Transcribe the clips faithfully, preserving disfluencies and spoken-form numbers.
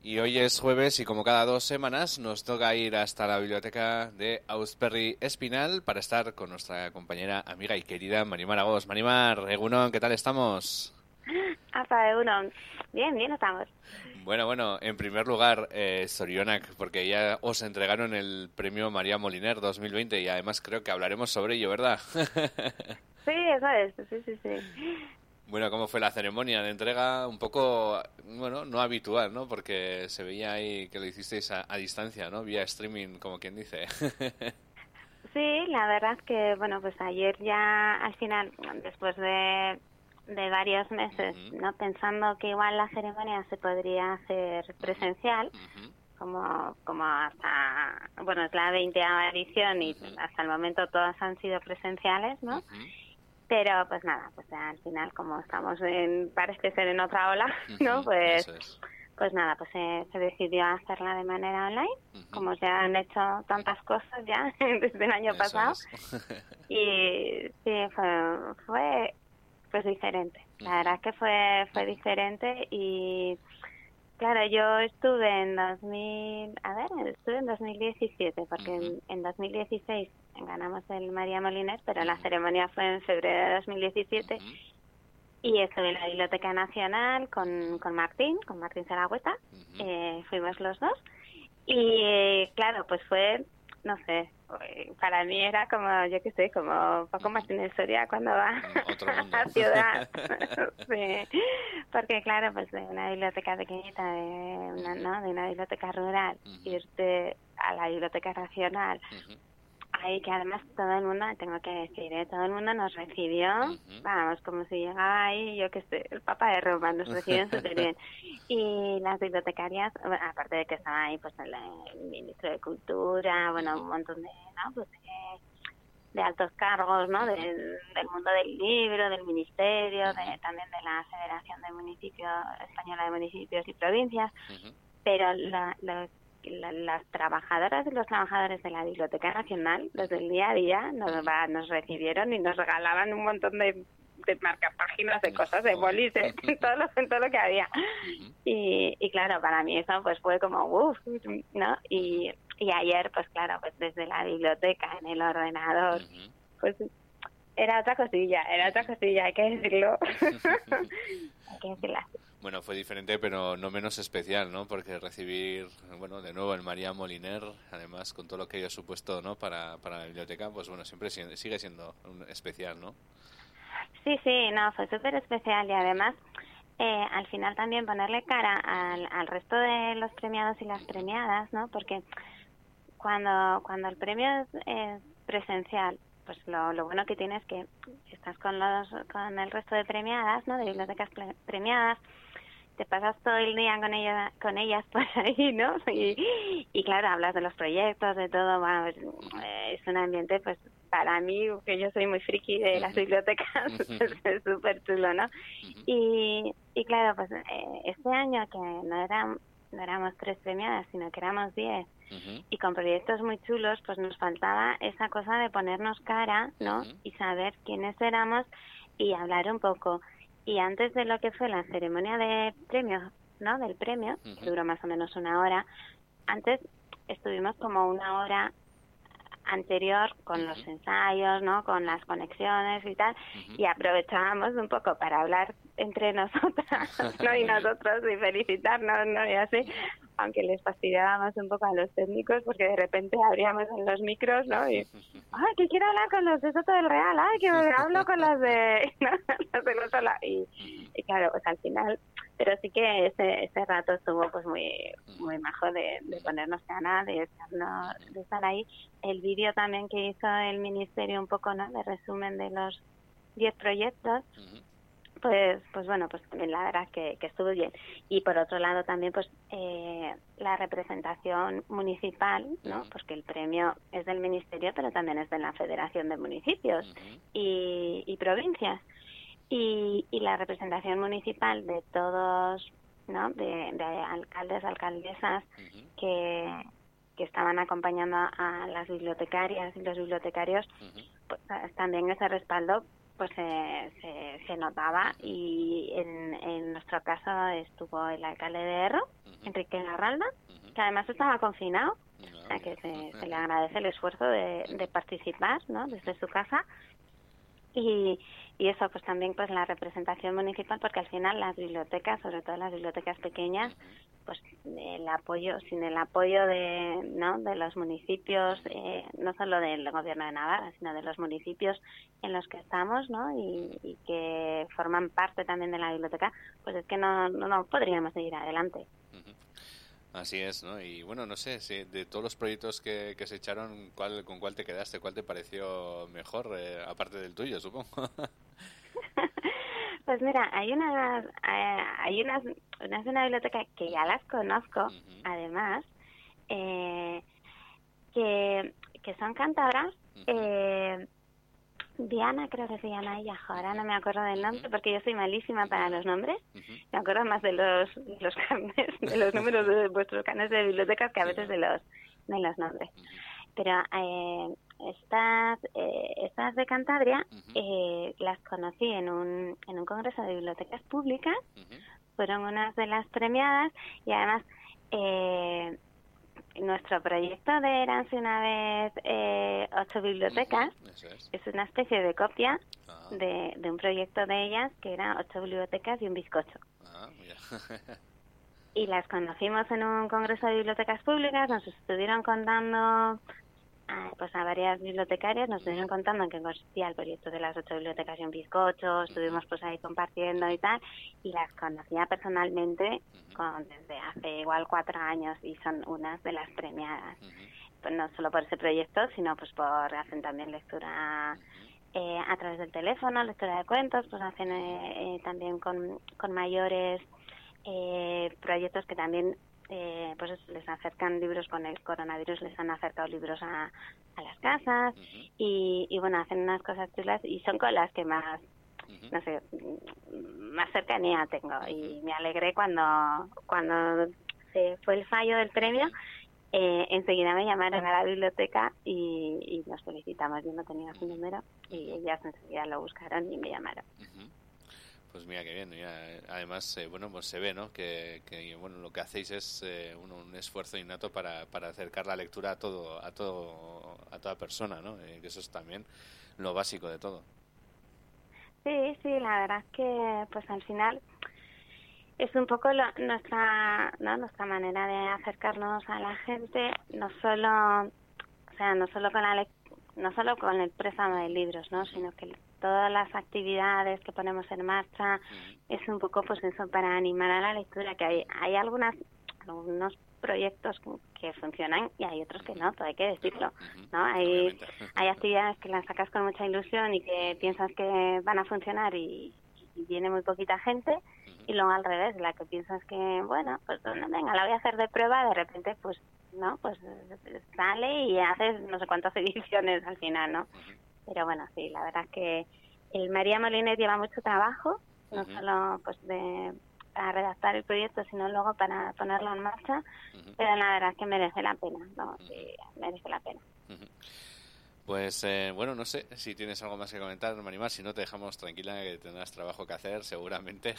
Y hoy es jueves y como cada dos semanas nos toca ir hasta la biblioteca de Austerri Espinal para estar con nuestra compañera, amiga y querida Marimar Agos. Marimar, Egunon, ¿qué tal estamos? Apa, Egunon. Bien, bien estamos. Bueno, bueno, en primer lugar, eh, Zorionak, porque ya os entregaron el premio María Moliner dos mil veinte y además creo que hablaremos sobre ello, ¿verdad? Sí, eso es, sí, sí, sí. Bueno, ¿cómo fue la ceremonia de entrega? Un poco, bueno, no habitual, ¿no? Porque se veía ahí que lo hicisteis a, a distancia, ¿no? Vía streaming, como quien dice. Sí, la verdad es que, bueno, pues ayer ya al final, después de, de varios meses, Uh-huh. ¿no? Pensando que igual la ceremonia se podría hacer presencial, Uh-huh. como, como hasta, bueno, es la veinteava edición y Uh-huh. hasta el momento todas han sido presenciales, ¿no? Uh-huh. Pero pues nada, pues al final como estamos en, parece ser en otra ola, ¿no? Uh-huh. Pues, Eso es. pues nada, pues se, se decidió hacerla de manera online, Uh-huh. como se han hecho tantas cosas ya desde el año Eso pasado. es. Y sí, fue, fue pues diferente. La verdad es que fue, fue diferente y claro, yo estuve en dos mil, a ver, estuve en dos mil diecisiete, porque Uh-huh. en, en dos mil dieciséis ganamos el María Moliner, pero la Uh-huh. ceremonia fue en febrero de dos mil diecisiete Uh-huh. y estuve en la Biblioteca Nacional con, con Martín, con Martín Zaragoza, Uh-huh. eh, fuimos los dos y eh, claro, pues fue, no sé, para mí era como, yo qué sé, como Paco Martínez Soria cuando va Otro mundo. a ciudad. Sí, porque claro, pues de una biblioteca pequeñita, de una, ¿no? de una biblioteca rural, Uh-huh. irte a la Biblioteca Nacional, Uh-huh. ahí que además todo el mundo, tengo que decir, ¿eh? todo el mundo nos recibió, Uh-huh. vamos, como si llegaba ahí, yo qué sé, el Papa de Roma, nos reciben súper bien. Y las bibliotecarias, bueno, aparte de que estaba ahí pues el, el ministro de Cultura, bueno, Uh-huh. un montón de, ¿no? Pues de, de altos cargos, ¿no? Uh-huh. Del, del mundo del libro, del ministerio, uh-huh. de, también de la Federación de Municipios, Española de Municipios y Provincias, uh-huh. pero la, los La, las trabajadoras y los trabajadores de la Biblioteca Nacional, desde el día a día, nos, va, nos recibieron y nos regalaban un montón de, de marcapáginas, de cosas, de bolis, de todo lo, todo lo que había. Y, y claro, para mí eso pues fue como uff, ¿no? Y, y ayer, pues claro, pues desde la biblioteca, en el ordenador, pues era otra cosilla, era otra cosilla, hay que decirlo. Hay que decirlo así. Bueno, fue diferente, pero no menos especial, ¿no? Porque recibir, bueno, de nuevo el María Moliner, además con todo lo que ello ha supuesto, ¿no? Para, para la biblioteca, pues bueno, siempre sigue siendo un especial, ¿no? Sí, sí, no, fue súper especial y además, eh, al final también ponerle cara al, al resto de los premiados y las premiadas, ¿no? Porque cuando, cuando el premio es, es presencial, pues lo, lo bueno que tiene es que estás con los con el resto de premiadas, ¿no? De bibliotecas premiadas, te pasas todo el día con ellas, con ellas por ahí, ¿no? Y, y claro, hablas de los proyectos, de todo, bueno, es, es un ambiente, pues, para mí, que yo soy muy friki de las bibliotecas, es súper chulo, ¿no? Y, y claro, pues, eh, este año que no eran, no éramos tres premiadas, sino que éramos diez, uh-huh. y con proyectos muy chulos, pues nos faltaba esa cosa de ponernos cara, ¿no? Uh-huh. Y saber quiénes éramos y hablar un poco. Y antes de lo que fue la ceremonia de premios, ¿no? Del premio, uh-huh. que duró más o menos una hora, antes estuvimos como una hora anterior con uh-huh. los ensayos, ¿no? Con las conexiones y tal, uh-huh. y aprovechábamos un poco para hablar entre nosotras, ¿no? Y nosotros y felicitarnos, ¿no? Y así, aunque les fastidiábamos un poco a los técnicos porque de repente abríamos en los micros, ¿no? Y, ay, que quiero hablar con los de Soto del Real, ay, que hablo con los de, ¿no? los del otro lado. Y, y claro, pues al final, pero sí que ese, ese rato estuvo pues muy muy majo de, de ponernos ganas, de, estarnos, de estar ahí. El vídeo también que hizo el ministerio un poco, ¿no? De resumen de los diez proyectos, pues pues bueno, pues también la verdad que, que estuvo bien. Y por otro lado también pues eh, la representación municipal, ¿no? Porque el premio es del ministerio, pero también es de la Federación de Municipios uh-huh. y, y provincias. Y, y la representación municipal de todos, ¿no? De, de alcaldes, alcaldesas uh-huh. que, que estaban acompañando a, a las bibliotecarias y los bibliotecarios, uh-huh. pues también ese respaldo pues eh, se, se notaba, y en, en nuestro caso estuvo el alcalde de Erro, uh-huh. Enrique Garralda, uh-huh. que además estaba confinado, no, o sea que se, se le agradece el esfuerzo de, de participar, ¿no?, desde su casa. Y, y eso, pues también pues la representación municipal, porque al final las bibliotecas, sobre todo las bibliotecas pequeñas, pues el apoyo, sin el apoyo de, ¿no?, de los municipios, eh, no solo del gobierno de Navarra, sino de los municipios en los que estamos, ¿no?, y, y que forman parte también de la biblioteca, pues es que no, no, no podríamos seguir adelante. Así es, ¿no? Y bueno, no sé, si de todos los proyectos que, que se echaron, ¿cuál, ¿con cuál te quedaste? ¿Cuál te pareció mejor, eh, aparte del tuyo, supongo? Pues mira, hay unas, eh, hay unas, unas de una biblioteca que ya las conozco, uh-huh. además, eh, que, que son cántabras. Uh-huh. eh, Diana, creo que se llama ella, ahora no me acuerdo del nombre, uh-huh. porque yo soy malísima para los nombres. Uh-huh. Me acuerdo más de los, de los carnes, de los números de vuestros carnes de bibliotecas que a veces de los, de los nombres. Uh-huh. Pero eh, estas, eh, estas de Cantabria uh-huh. eh, las conocí en un, en un congreso de bibliotecas públicas, uh-huh. fueron unas de las premiadas, y además eh, nuestro proyecto de Eranse una vez eh, ocho bibliotecas, uh-huh. es. es una especie de copia uh-huh. de, de un proyecto de ellas que era ocho bibliotecas y un bizcocho. Uh-huh. Yeah. Y las conocimos en un congreso de bibliotecas públicas, nos estuvieron contando a, pues a varias bibliotecarias, nos estuvieron contando en qué consistía el proyecto de las ocho bibliotecas y un bizcocho, estuvimos pues ahí compartiendo y tal, y las conocía personalmente con, desde hace igual cuatro años, y son unas de las premiadas, pues no solo por ese proyecto, sino pues por hacen también lectura eh, a través del teléfono, lectura de cuentos, pues hacen eh, eh, también con, con mayores eh, proyectos que también Eh, pues les acercan libros. Con el coronavirus les han acercado libros a, a las casas, uh-huh. y, y bueno, hacen unas cosas chulas, y son con las que más, uh-huh. no sé, más cercanía tengo, uh-huh. y me alegré cuando cuando se fue el fallo del premio, eh, enseguida me llamaron a la biblioteca y, y nos felicitamos. Yo no tenía su número y ellas enseguida lo buscaron y me llamaron. Uh-huh. Pues mira qué bien, ya, además eh, bueno, pues se ve, ¿no?, que, que bueno, lo que hacéis es eh, un, un esfuerzo innato para, para acercar la lectura a todo a todo a toda persona, ¿no? Eh, que eso es también lo básico de todo. Sí, sí, la verdad es que pues al final es un poco lo, nuestra, ¿no?, nuestra manera de acercarnos a la gente, no solo, o sea, no solo con la no solo con el préstamo de libros, ¿no?, sino que todas las actividades que ponemos en marcha uh-huh. es un poco pues eso, para animar a la lectura, que hay hay algunas algunos proyectos que funcionan y hay otros que no, todo hay que decirlo, uh-huh. ¿no? Hay hay actividades que las sacas con mucha ilusión y que piensas que van a funcionar y, y viene muy poquita gente, uh-huh. y luego al revés, la que piensas que, bueno, pues venga, la voy a hacer de prueba, de repente pues no, pues sale y haces no sé cuántas ediciones al final, ¿no? Uh-huh. Pero bueno, sí, la verdad es que el María Molines lleva mucho trabajo, no uh-huh. solo pues de para redactar el proyecto, sino luego para ponerlo en marcha, uh-huh. pero la verdad es que merece la pena, ¿no? Uh-huh. Sí, merece la pena. Uh-huh. Pues eh, bueno, no sé si tienes algo más que comentar, Marimar, si no te dejamos tranquila, que tendrás trabajo que hacer seguramente.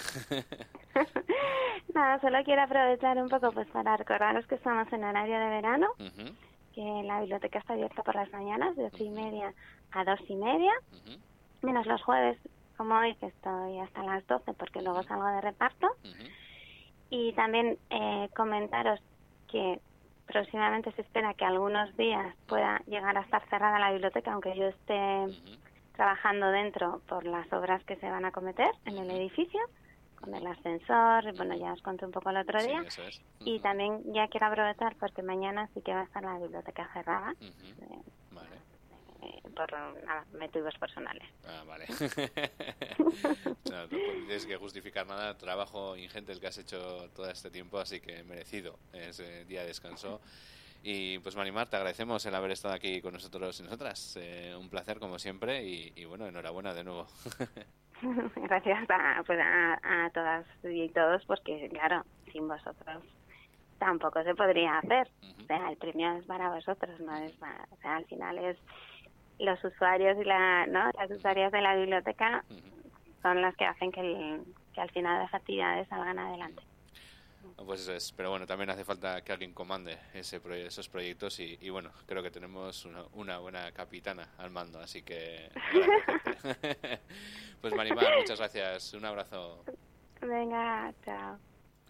Nada, solo quiero aprovechar un poco pues para recordaros que estamos en horario de verano, uh-huh. que la biblioteca está abierta por las mañanas de ocho y media a dos y media, uh-huh. menos los jueves, como hoy, que estoy hasta las doce porque luego salgo de reparto. Uh-huh. Y también eh, comentaros que próximamente se espera que algunos días pueda llegar a estar cerrada la biblioteca, aunque yo esté uh-huh. trabajando dentro por las obras que se van a cometer en el edificio, con el ascensor, bueno, ya os conté un poco el otro día. Sí, eso es. Uh-huh. Y también ya quiero aprovechar porque mañana sí que va a estar la biblioteca cerrada. Uh-huh. eh, vale. eh, por nada, motivos personales. Ah, vale. No, no tienes que justificar nada, trabajo ingente el que has hecho todo este tiempo, así que merecido ese día de descanso. Y pues Marimar, te agradecemos el haber estado aquí con nosotros y nosotras. Eh, un placer como siempre y, y bueno, enhorabuena de nuevo. Gracias a, pues a, a todas y todos, porque claro, sin vosotros tampoco se podría hacer. Uh-huh. O sea, el premio es para vosotros, no es para, o sea, al final es los usuarios y la, ¿no? las usuarias de la biblioteca son las que hacen que, el, que al final las actividades salgan adelante. Pues eso es, pero bueno, también hace falta que alguien comande ese proye- esos proyectos y, y bueno, creo que tenemos una, una buena capitana al mando, así que agradecerte. Pues Marimar, muchas gracias, un abrazo. Venga, chao.